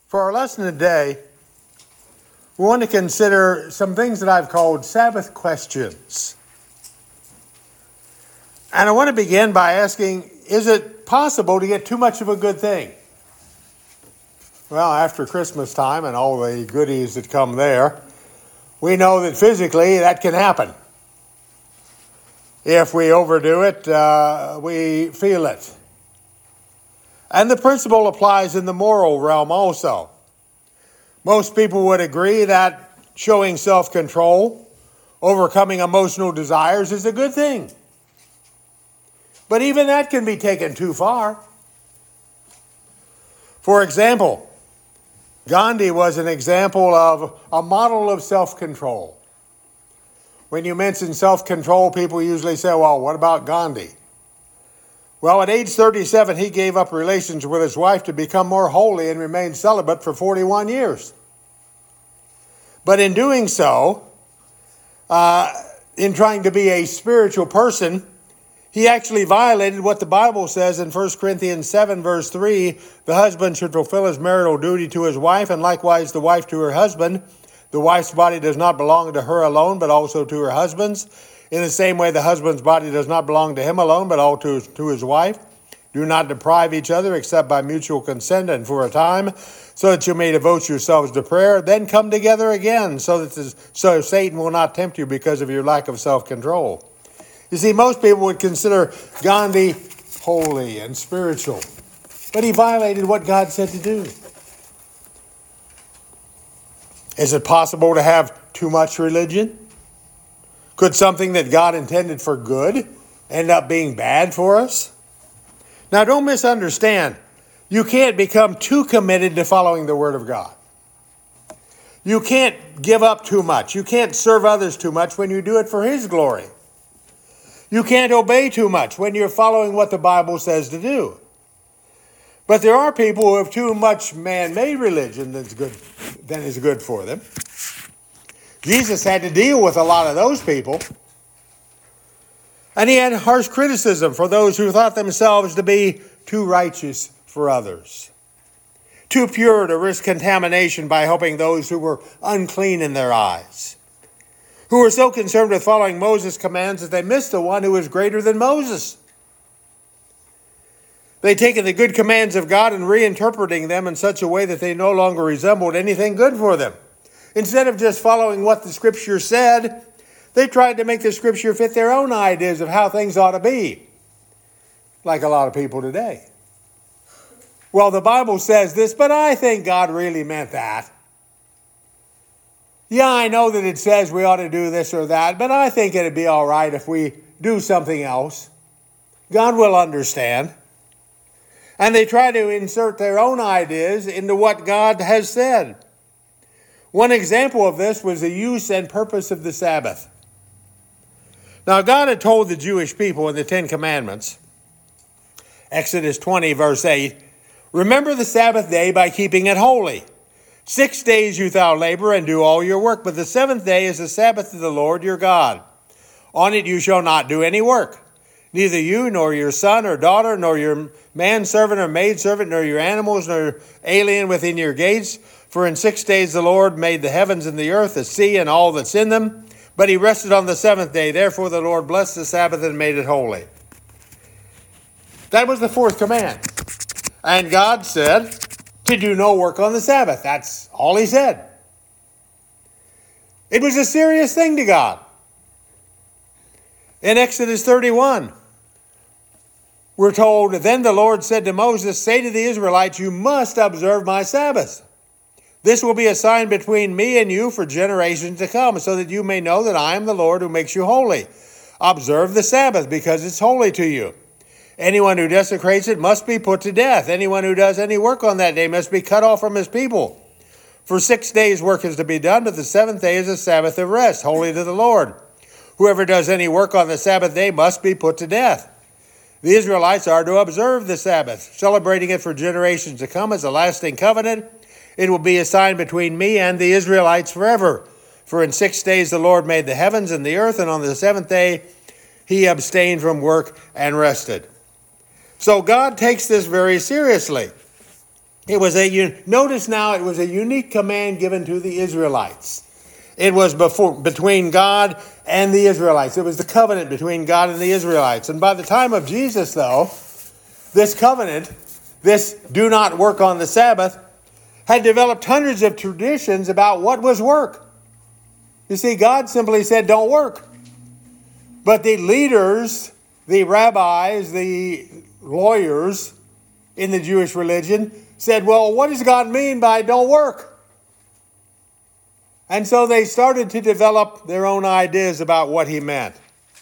For our lesson today, we want to consider some things that I've called Sabbath questions. And I want to begin by asking, is it possible to get too much of a good thing? Well, after Christmas time and all the goodies that come there, we know that physically that can happen. If we overdo it, we feel it. And the principle applies in the moral realm also. Most people would agree that showing self-control, overcoming emotional desires is a good thing. But even that can be taken too far. For example, Gandhi was an example of a model of self-control. When you mention self-control, people usually say, well, what about Gandhi? Well, at age 37, he gave up relations with his wife to become more holy and remained celibate for 41 years. But in doing so, in trying to be a spiritual person, he actually violated what the Bible says in 1 Corinthians 7, verse 3, the husband should fulfill his marital duty to his wife, and likewise the wife to her husband. The wife's body does not belong to her alone, but also to her husband's. In the same way, the husband's body does not belong to him alone, but also to his wife. Do not deprive each other except by mutual consent and for a time, so that you may devote yourselves to prayer. Then come together again, so Satan will not tempt you because of your lack of self-control. You see, most people would consider Gandhi holy and spiritual, but he violated what God said to do. Is it possible to have too much religion? Could something that God intended for good end up being bad for us? Now, don't misunderstand. You can't become too committed to following the Word of God. You can't give up too much. You can't serve others too much when you do it for His glory. You can't obey too much when you're following what the Bible says to do. But there are people who have too much man-made religion that is good for them. Jesus had to deal with a lot of those people. And he had harsh criticism for those who thought themselves to be too righteous for others, too pure to risk contamination by helping those who were unclean in their eyes, who were so concerned with following Moses' commands that they missed the one who was greater than Moses. They'd taken the good commands of God and reinterpreting them in such a way that they no longer resembled anything good for them. Instead of just following what the Scripture said, they tried to make the Scripture fit their own ideas of how things ought to be, like a lot of people today. Well, the Bible says this, but I think God really meant that. Yeah, I know that it says we ought to do this or that, but I think it'd be all right if we do something else. God will understand. And they try to insert their own ideas into what God has said. One example of this was the use and purpose of the Sabbath. Now, God had told the Jewish people in the Ten Commandments, Exodus 20, verse 8, remember the Sabbath day by keeping it holy. 6 days you shall labor and do all your work, but the seventh day is the Sabbath of the Lord your God. On it you shall not do any work. Neither you, nor your son or daughter, nor your manservant or maidservant, nor your animals, nor alien within your gates. For in 6 days the Lord made the heavens and the earth, the sea, and all that's in them. But he rested on the seventh day. Therefore the Lord blessed the Sabbath and made it holy. That was the fourth command. And God said to do no work on the Sabbath. That's all he said. It was a serious thing to God. In Exodus 31, we're told, then the Lord said to Moses, say to the Israelites, you must observe my Sabbath. This will be a sign between me and you for generations to come, so that you may know that I am the Lord who makes you holy. Observe the Sabbath, because it's holy to you. Anyone who desecrates it must be put to death. Anyone who does any work on that day must be cut off from his people. For 6 days work is to be done, but the seventh day is a Sabbath of rest, holy to the Lord. Whoever does any work on the Sabbath day must be put to death. The Israelites are to observe the Sabbath, celebrating it for generations to come as a lasting covenant. It will be a sign between me and the Israelites forever. For in 6 days the Lord made the heavens and the earth, and on the seventh day he abstained from work and rested. So God takes this very seriously. Notice now, it was a unique command given to the Israelites. It was between God and the Israelites. It was the covenant between God and the Israelites. And by the time of Jesus, though, this covenant, this do not work on the Sabbath, had developed hundreds of traditions about what was work. You see, God simply said, don't work. But the leaders, the rabbis, the lawyers in the Jewish religion said, well, what does God mean by don't work? And so they started to develop their own ideas about what he meant.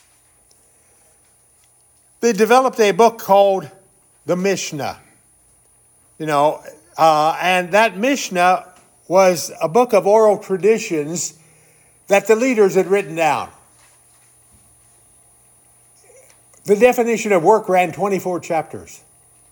They developed a book called the Mishnah. And that Mishnah was a book of oral traditions that the leaders had written down. The definition of work ran 24 chapters.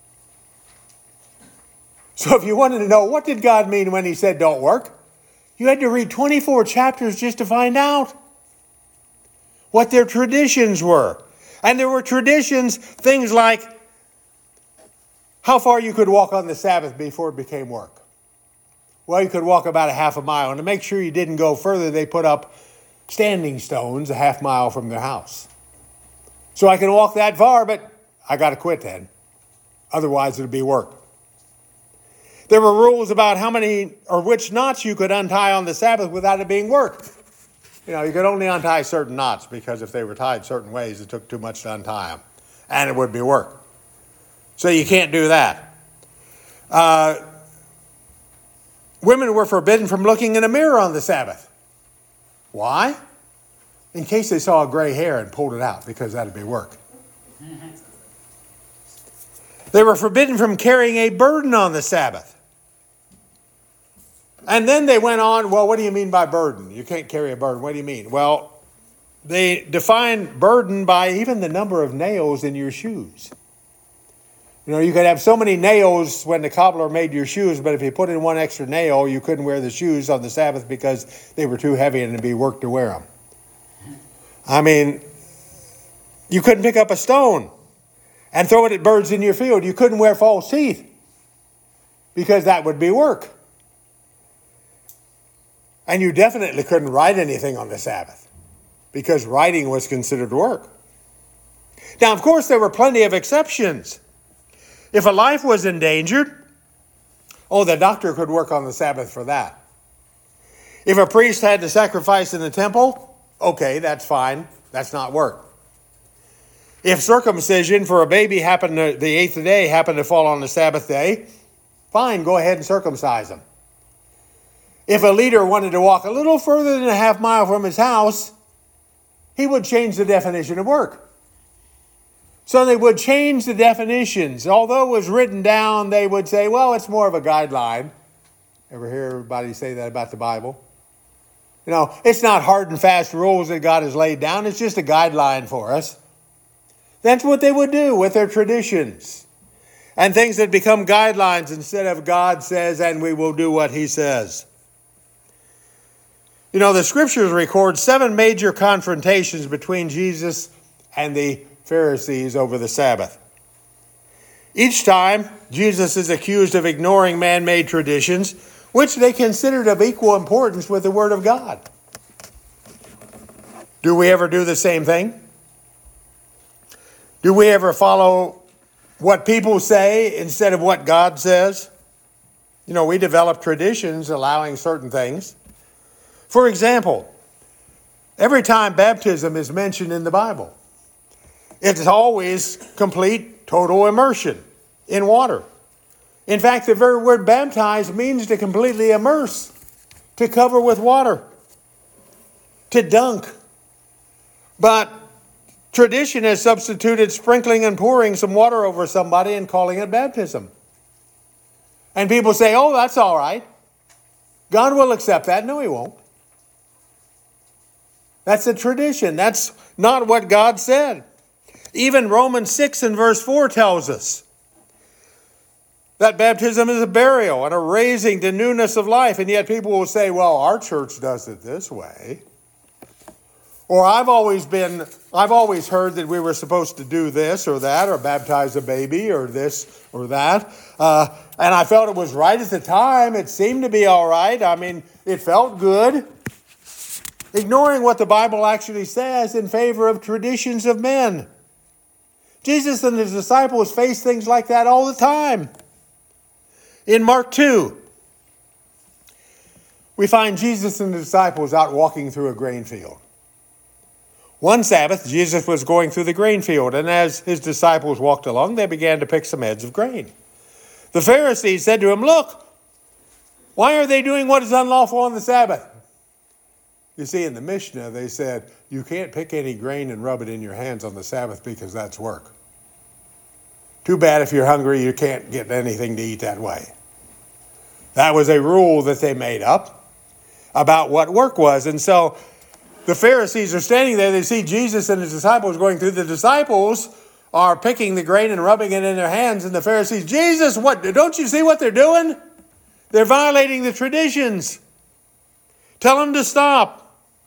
So if you wanted to know what did God mean when he said don't work, you had to read 24 chapters just to find out what their traditions were. And there were traditions, things like how far you could walk on the Sabbath before it became work. Well, you could walk about a half a mile. And to make sure you didn't go further, they put up standing stones a half mile from their house. So I can walk that far, but I got to quit then. Otherwise, it'll be work. There were rules about how many or which knots you could untie on the Sabbath without it being work. You could only untie certain knots because if they were tied certain ways, it took too much to untie them. And it would be work. So you can't do that. Women were forbidden from looking in a mirror on the Sabbath. Why? In case they saw a gray hair and pulled it out, because that'd be work. They were forbidden from carrying a burden on the Sabbath. And then they went on, well, what do you mean by burden? You can't carry a burden. What do you mean? Well, they define burden by even the number of nails in your shoes. You could have so many nails when the cobbler made your shoes, but if you put in one extra nail, you couldn't wear the shoes on the Sabbath because they were too heavy and it'd be work to wear them. I mean, you couldn't pick up a stone and throw it at birds in your field. You couldn't wear false teeth because that would be work. And you definitely couldn't write anything on the Sabbath because writing was considered work. Now, of course, there were plenty of exceptions. If a life was endangered, the doctor could work on the Sabbath for that. If a priest had to sacrifice in the temple, okay, that's fine. That's not work. If circumcision for a baby the eighth day happened to fall on the Sabbath day, fine, go ahead and circumcise them. If a leader wanted to walk a little further than a half mile from his house, he would change the definition of work. So they would change the definitions. Although it was written down, they would say, well, it's more of a guideline. Ever hear everybody say that about the Bible? It's not hard and fast rules that God has laid down. It's just a guideline for us. That's what they would do with their traditions. And things that become guidelines instead of God says, and we will do what he says. The scriptures record 7 major confrontations between Jesus and the Pharisees over the Sabbath. Each time, Jesus is accused of ignoring man-made traditions, which they considered of equal importance with the Word of God. Do we ever do the same thing? Do we ever follow what people say instead of what God says? We develop traditions allowing certain things. For example, every time baptism is mentioned in the Bible, it's always complete, total immersion in water. In fact, the very word baptize means to completely immerse, to cover with water, to dunk. But tradition has substituted sprinkling and pouring some water over somebody and calling it baptism. And people say, oh, that's all right. God will accept that. No, he won't. That's a tradition. That's not what God said. Even Romans 6 and verse 4 tells us that baptism is a burial and a raising to newness of life. And yet people will say, well, our church does it this way. Or I've always heard that we were supposed to do this or that, or baptize a baby, or this or that. And I felt it was right at the time. It seemed to be all right. I mean, it felt good. Ignoring what the Bible actually says in favor of traditions of men. Jesus and his disciples face things like that all the time. In Mark 2, we find Jesus and the disciples out walking through a grain field. One Sabbath, Jesus was going through the grain field, and as his disciples walked along, they began to pick some heads of grain. The Pharisees said to him, "Look, why are they doing what is unlawful on the Sabbath?" You see, in the Mishnah, they said, you can't pick any grain and rub it in your hands on the Sabbath because that's work. Too bad if you're hungry, you can't get anything to eat that way. That was a rule that they made up about what work was. And so the Pharisees are standing there. They see Jesus and his disciples going through. The disciples are picking the grain and rubbing it in their hands. And the Pharisees, "Jesus, what? Don't you see what they're doing? They're violating the traditions. Tell them to stop."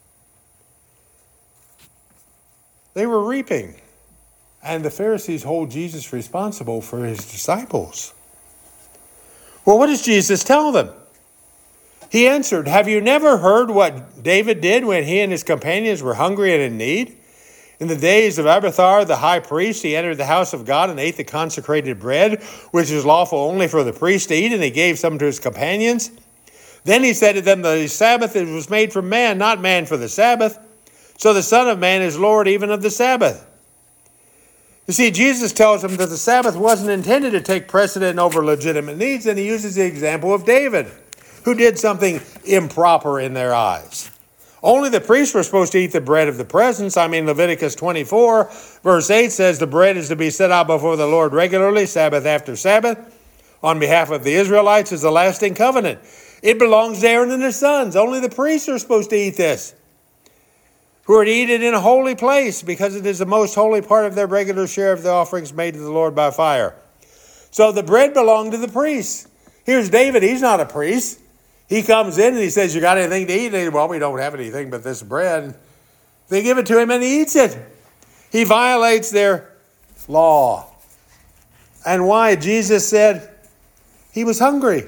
They were reaping. And the Pharisees hold Jesus responsible for his disciples. Well, what does Jesus tell them? He answered, "Have you never heard what David did when he and his companions were hungry and in need? In the days of Abiathar the high priest, he entered the house of God and ate the consecrated bread, which is lawful only for the priest to eat, and he gave some to his companions. Then he said to them, the Sabbath was made for man, not man for the Sabbath. So the Son of Man is Lord even of the Sabbath." You see, Jesus tells them that the Sabbath wasn't intended to take precedent over legitimate needs, and he uses the example of David, who did something improper in their eyes. Only the priests were supposed to eat the bread of the presence. Leviticus 24, verse 8 says the bread is to be set out before the Lord regularly, Sabbath after Sabbath, on behalf of the Israelites as a lasting covenant. It belongs to Aaron and his sons. Only the priests are supposed to eat this, who are to eat it in a holy place, because it is the most holy part of their regular share of the offerings made to the Lord by fire. So the bread belonged to the priests. Here's David. He's not a priest. He comes in and he says, "You got anything to eat?" And they, "Well, we don't have anything but this bread." They give it to him and he eats it. He violates their law. And why? Jesus said he was hungry.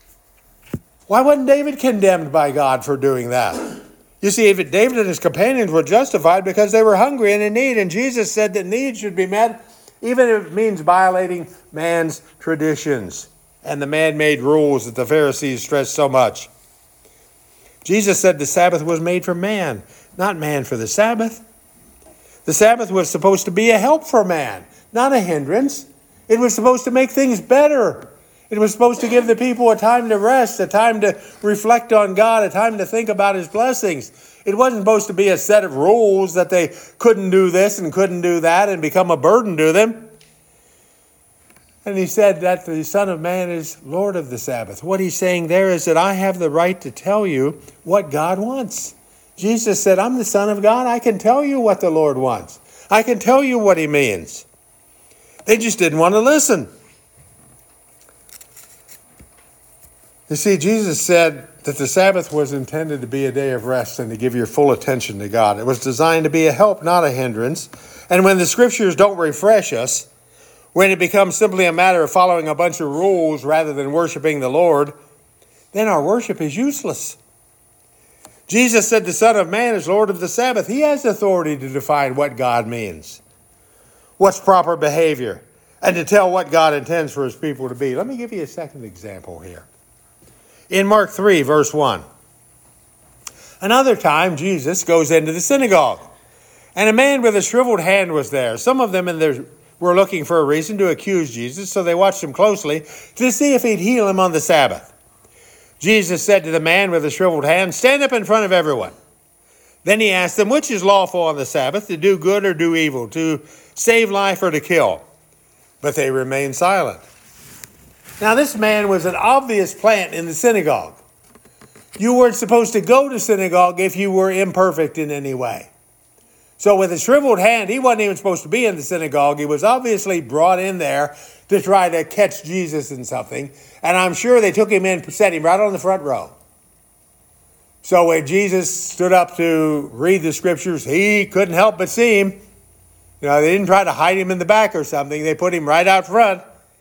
Why wasn't David condemned by God for doing that? You see, David and his companions were justified because they were hungry and in need. And Jesus said that needs should be met, even if it means violating man's traditions and the man-made rules that the Pharisees stressed so much. Jesus said the Sabbath was made for man, not man for the Sabbath. The Sabbath was supposed to be a help for man, not a hindrance. It was supposed to make things better. It was supposed to give the people a time to rest, a time to reflect on God, a time to think about his blessings. It wasn't supposed to be a set of rules that they couldn't do this and couldn't do that and become a burden to them. And he said that the Son of Man is Lord of the Sabbath. What he's saying there is that I have the right to tell you what God wants. Jesus said, "I'm the Son of God. I can tell you what the Lord wants. I can tell you what he means." They just didn't want to listen. You see, Jesus said that the Sabbath was intended to be a day of rest and to give your full attention to God. It was designed to be a help, not a hindrance. And when the Scriptures don't refresh us, when it becomes simply a matter of following a bunch of rules rather than worshiping the Lord, then our worship is useless. Jesus said the Son of Man is Lord of the Sabbath. He has authority to define what God means, what's proper behavior, and to tell what God intends for his people to be. Let me give you a second example here. In Mark 3, verse 1. Another time, Jesus goes into the synagogue, and a man with a shriveled hand was there. Some of them were looking for a reason to accuse Jesus, so they watched him closely to see if he'd heal him on the Sabbath. Jesus said to the man with the shriveled hand, "Stand up in front of everyone." Then he asked them, "Which is lawful on the Sabbath, to do good or do evil, to save life or to kill?" But they remained silent. Now, this man was an obvious plant in the synagogue. You weren't supposed to go to synagogue if you were imperfect in any way. So with a shriveled hand, he wasn't even supposed to be in the synagogue. He was obviously brought in there to try to catch Jesus in something. And I'm sure they took him in, set him right on the front row. So when Jesus stood up to read the scriptures, he couldn't help but see him. They didn't try to hide him in the back or something. They put him right out front.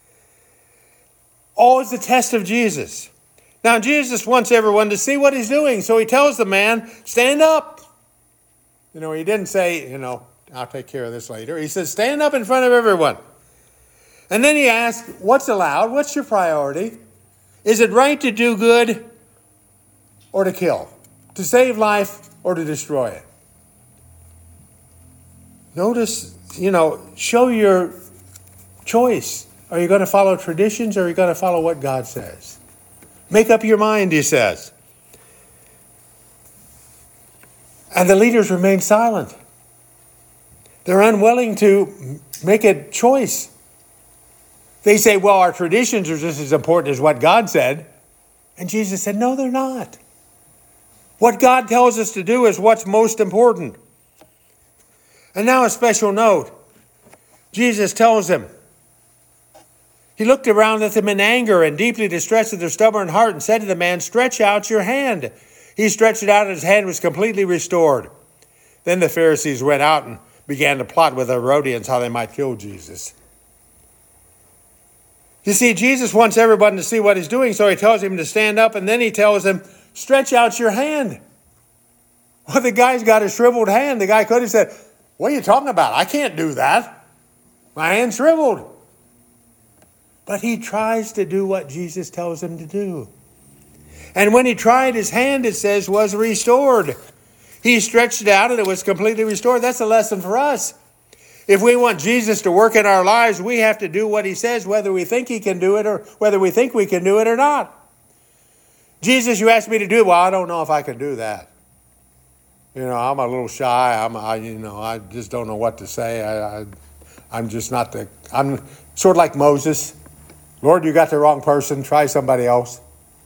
Always the test of Jesus. Now, Jesus wants everyone to see what he's doing. So he tells the man, stand up. He didn't say, I'll take care of this later. He says, stand up in front of everyone. And then he asks, what's allowed? What's your priority? Is it right to do good or to kill? To save life or to destroy it? Notice, show your choice. Are you going to follow traditions or are you going to follow what God says? Make up your mind, he says. And the leaders remain silent. They're unwilling to make a choice. They say, well, our traditions are just as important as what God said. And Jesus said, no, they're not. What God tells us to do is what's most important. And now a special note. Jesus tells them, he looked around at them in anger and deeply distressed at their stubborn heart and said to the man, stretch out your hand. He stretched it out and his hand was completely restored. Then the Pharisees went out and began to plot with the Herodians how they might kill Jesus. You see, Jesus wants everyone to see what he's doing, so he tells him to stand up, and then he tells him, stretch out your hand. Well, the guy's got a shriveled hand. The guy could have said, what are you talking about? I can't do that. My hand's shriveled. But he tries to do what Jesus tells him to do. And when he tried, his hand, it says, was restored. He stretched it out and it was completely restored. That's a lesson for us. If we want Jesus to work in our lives, we have to do what he says, whether we think he can do it or whether we think we can do it or not. Jesus, you asked me to do it. Well, I don't know if I can do that. I'm a little shy. I just don't know what to say. I'm just not I'm sort of like Moses. Lord, you got the wrong person. Try somebody else.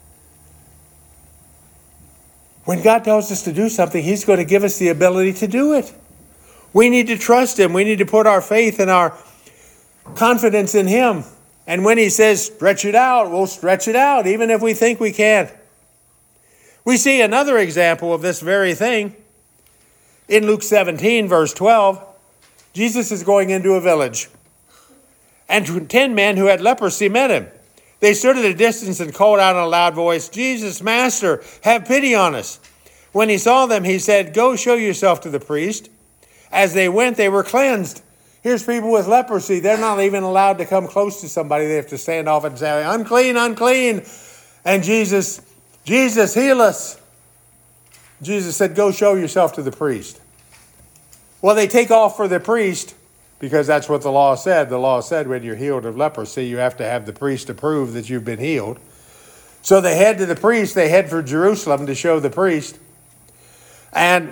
When God tells us to do something, he's going to give us the ability to do it. We need to trust him. We need to put our faith and our confidence in him. And when he says, stretch it out, we'll stretch it out, even if we think we can't. We see another example of this very thing. In Luke 17, verse 12, Jesus is going into a village. And 10 men who had leprosy met him. They stood at a distance and called out in a loud voice, Jesus, Master, have pity on us. When he saw them, he said, go show yourself to the priest. As they went, they were cleansed. Here's people with leprosy. They're not even allowed to come close to somebody. They have to stand off and say, unclean, unclean. And Jesus, heal us. Jesus said, go show yourself to the priest. Well, they take off for the priest because that's what the law said. The law said when you're healed of leprosy, you have to have the priest to prove that you've been healed. So they head to the priest. They head for Jerusalem to show the priest. And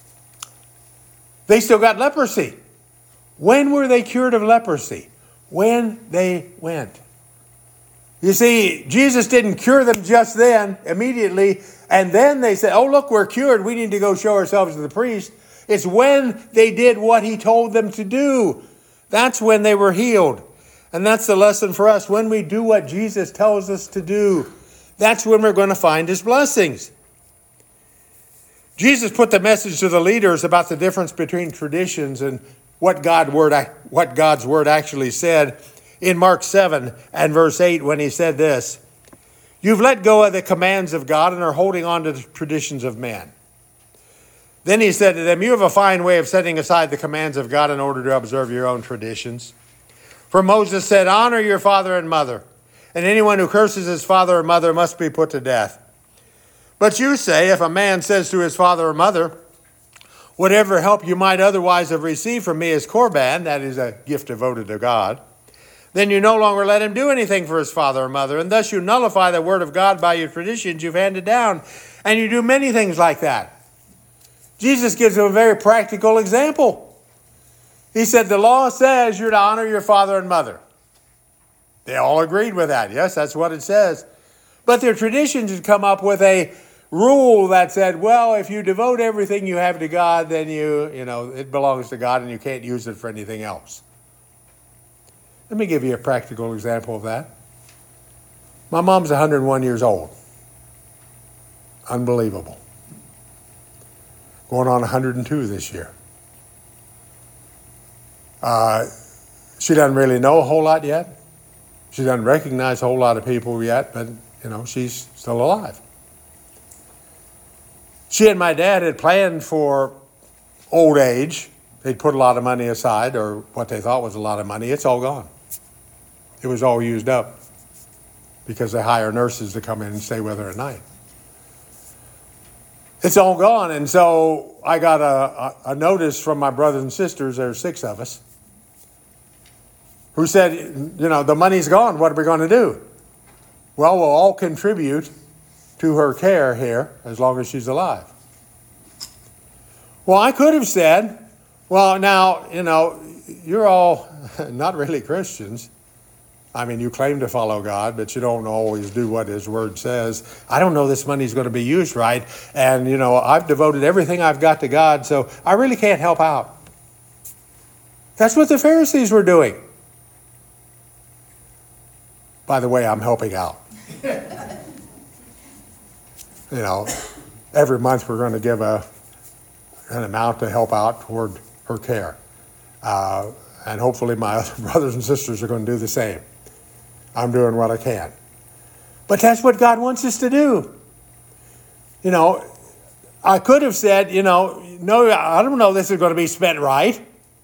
they still got leprosy. When were they cured of leprosy? When they went. You see, Jesus didn't cure them just then, immediately, and then they said, oh, look, we're cured. We need to go show ourselves to the priest. It's when they did what he told them to do. That's when they were healed. And that's the lesson for us. When we do what Jesus tells us to do, that's when we're going to find his blessings. Jesus put the message to the leaders about the difference between traditions and what God's word actually said in Mark 7 and verse 8 when he said this, you've let go of the commands of God and are holding on to the traditions of man. Then he said to them, you have a fine way of setting aside the commands of God in order to observe your own traditions. For Moses said, honor your father and mother, and anyone who curses his father or mother must be put to death. But you say, if a man says to his father or mother, whatever help you might otherwise have received from me is korban, that is a gift devoted to God, then you no longer let him do anything for his father or mother, and thus you nullify the word of God by your traditions you've handed down, and you do many things like that. Jesus gives them a very practical example. He said, the law says you're to honor your father and mother. They all agreed with that. Yes, that's what it says. But their traditions had come up with a rule that said, well, if you devote everything you have to God, then it belongs to God and you can't use it for anything else. Let me give you a practical example of that. My mom's 101 years old. Unbelievable. going on 102 this year. She doesn't really know a whole lot yet. She doesn't recognize a whole lot of people yet, but, she's still alive. She and my dad had planned for old age. They'd put a lot of money aside, or what they thought was a lot of money. It's all gone. It was all used up because they hire nurses to come in and stay with her at night. It's all gone. And so I got a notice from my brothers and sisters, there's 6 of us, who said, the money's gone. What are we going to do? Well, we'll all contribute to her care here as long as she's alive. Well, I could have said, well, now, you're all not really Christians. I mean, you claim to follow God, but you don't always do what His Word says. I don't know this money's going to be used right. And, I've devoted everything I've got to God, so I really can't help out. That's what the Pharisees were doing. By the way, I'm helping out. Every month we're going to give an amount to help out toward her care. And hopefully my other brothers and sisters are going to do the same. I'm doing what I can. But that's what God wants us to do. I could have said, no, I don't know this is going to be spent right.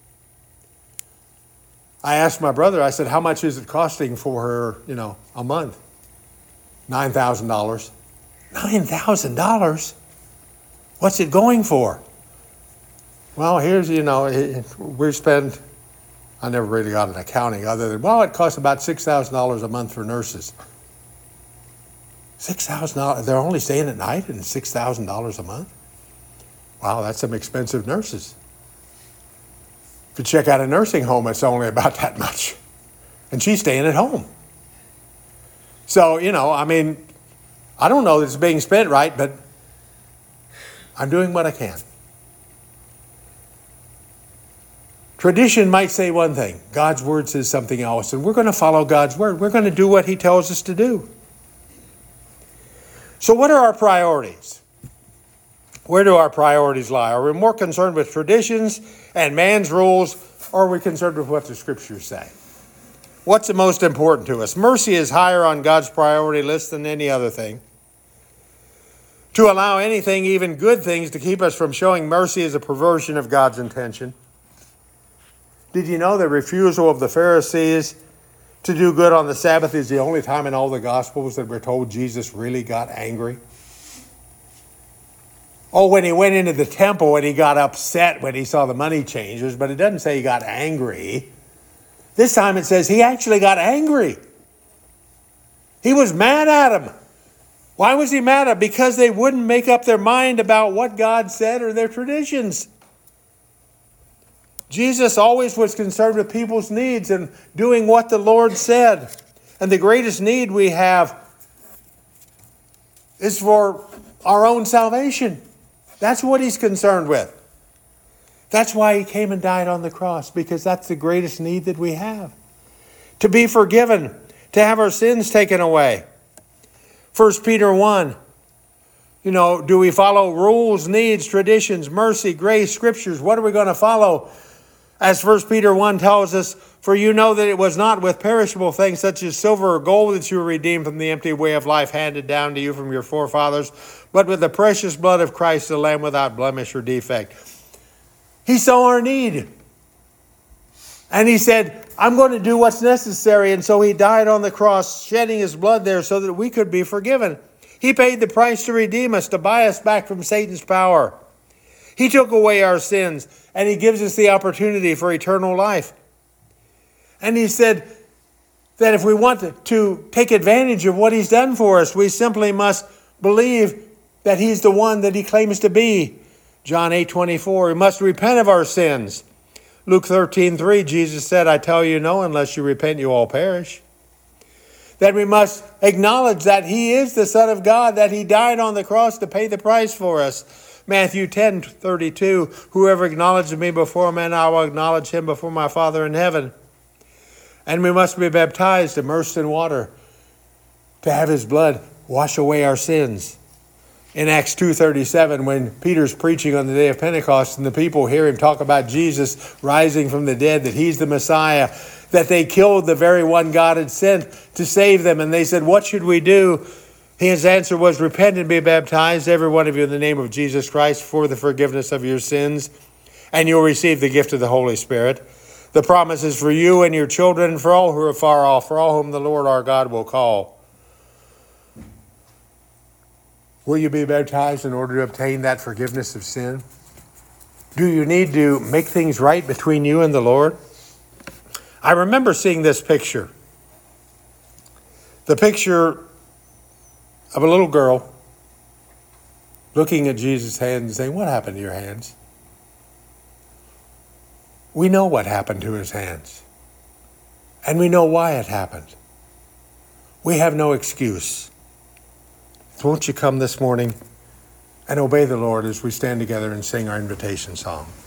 I asked my brother, I said, how much is it costing for her, a month? $9,000. $9,000? What's it going for? Well, here's, we spend, I never really got an accounting other than, it costs about $6,000 a month for nurses. $6,000, they're only staying at night and $6,000 a month? Wow, that's some expensive nurses. If you check out a nursing home, it's only about that much. And she's staying at home. So, I don't know that it's being spent right, but I'm doing what I can. Tradition might say one thing. God's Word says something else. And we're going to follow God's Word. We're going to do what He tells us to do. So what are our priorities? Where do our priorities lie? Are we more concerned with traditions and man's rules, or are we concerned with what the Scriptures say? What's the most important to us? Mercy is higher on God's priority list than any other thing. To allow anything, even good things, to keep us from showing mercy is a perversion of God's intention. Did you know the refusal of the Pharisees to do good on the Sabbath is the only time in all the Gospels that we're told Jesus really got angry? Oh, when He went into the temple and He got upset when He saw the money changers, but it doesn't say He got angry. This time it says He actually got angry. He was mad at them. Why was He mad at them? Because they wouldn't make up their mind about what God said or their traditions. Jesus always was concerned with people's needs and doing what the Lord said. And the greatest need we have is for our own salvation. That's what He's concerned with. That's why He came and died on the cross, because that's the greatest need that we have. To be forgiven, to have our sins taken away. 1 Peter 1. Do we follow rules, needs, traditions, mercy, grace, scriptures? What are we going to follow? As 1 Peter 1 tells us, for you know that it was not with perishable things such as silver or gold that you were redeemed from the empty way of life handed down to you from your forefathers, but with the precious blood of Christ, the Lamb without blemish or defect. He saw our need. And He said, I'm going to do what's necessary. And so He died on the cross, shedding His blood there so that we could be forgiven. He paid the price to redeem us, to buy us back from Satan's power. He took away our sins, and He gives us the opportunity for eternal life. And He said that if we want to take advantage of what He's done for us, we simply must believe that He's the one that He claims to be. John 8:24, we must repent of our sins. Luke 13:3, Jesus said, I tell you no, unless you repent, you all perish. That we must acknowledge that He is the Son of God, that He died on the cross to pay the price for us. Matthew 10:32, whoever acknowledges me before men, I will acknowledge him before my Father in heaven. And we must be baptized, immersed in water, to have His blood wash away our sins. in Acts 2:37 when Peter's preaching on the day of Pentecost and the people hear him talk about Jesus rising from the dead, that he's the Messiah, that they killed the very one God had sent to save them. And they said, what should we do? His answer was, repent and be baptized, every one of you, in the name of Jesus Christ for the forgiveness of your sins, and you'll receive the gift of the Holy Spirit. The promise is for you and your children and for all who are far off, for all whom the Lord our God will call. Will you be baptized in order to obtain that forgiveness of sin? Do you need to make things right between you and the Lord? I remember seeing this picture. The picture of a little girl looking at Jesus' hands and saying, what happened to your hands? We know what happened to his hands. And we know why it happened. We have no excuse. So won't you come this morning and obey the Lord as we stand together and sing our invitation song?